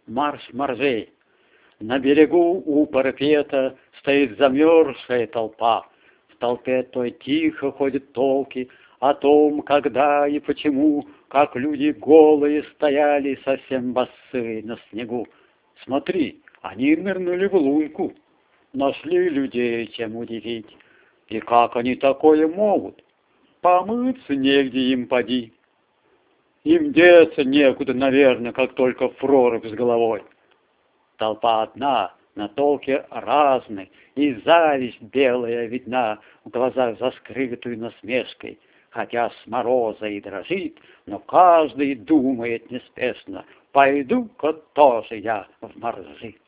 Марш моржей. На берегу у парапета стоит замерзшая толпа. В толпе той тихо ходят толки о том, когда и почему, как люди голые стояли совсем босые на снегу. Смотри, они нырнули в лунку, нашли людей, чем удивить. И как они такое могут? Помыться негде им поди. Им деться некуда, наверное, как только прорубь с головой. Толпа одна, на толке разной, и зависть белая видна в глазах заскрытую насмешкой. Хотя с мороза и дрожит, но каждый думает неспешно: пойду-ка тоже я в моржи.